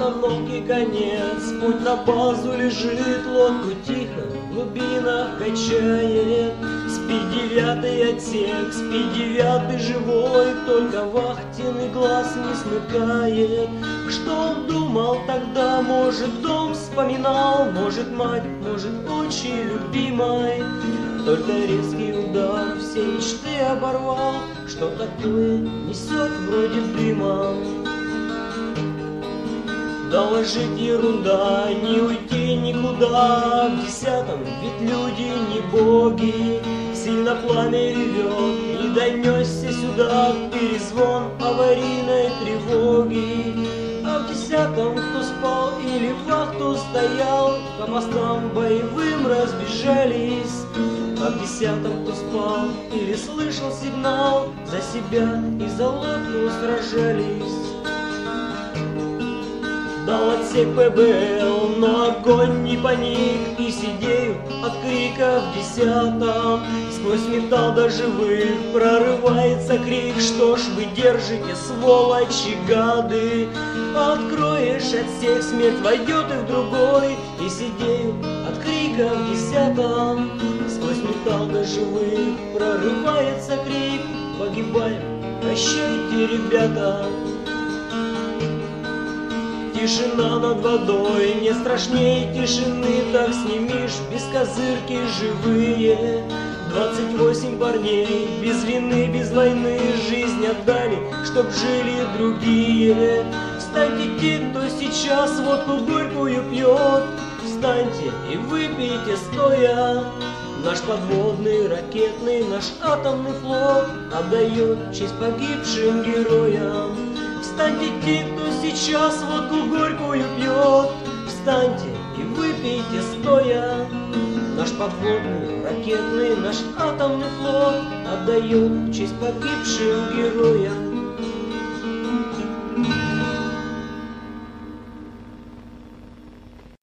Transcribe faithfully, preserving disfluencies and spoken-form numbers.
остановки конец, путь на базу лежит, лодку тихо в глубинах качает. Спи, девятый отсек, спи, девятый живой, только вахтенный глаз не смыкает. Что он думал тогда, может, дом вспоминал, может, мать, может, очень любимой. Только резкий удар все мечты оборвал, что такое несет вроде дыма. Доложить ерунда, не уйти никуда. В десятом ведь люди не боги. Сильно пламя ревет, и донесся сюда перезвон аварийной тревоги. А в десятом кто спал или вахту стоял, по мостам боевым разбежались. А в десятом кто спал или слышал сигнал, за себя и за лодку сражались. Дал отсек пэ бэ эл, но огонь не паник, и сидеют от крика в десятом. Сквозь металл до живых прорывается крик: что ж вы держите, сволочи, гады? Откроешь отсек, смерть войдет и в другой, и сидеют от крика в десятом. Сквозь металл до живых прорывается крик: погибаем, прощайте, ребята. Тишина над водой, не страшней тишины, так снимешь без козырки живые. Двадцать восемь парней, без вины, без войны, жизнь отдали, чтоб жили другие. Встаньте те, кто сейчас водку горькую пьет, встаньте и выпейте стоя. Наш подводный, ракетный, наш атомный флот отдает честь погибшим героям. Встаньте те, кто сейчас водку горькую пьет, встаньте и выпейте стоя. Наш подводный, ракетный, наш атомный флот отдает честь погибшим героям.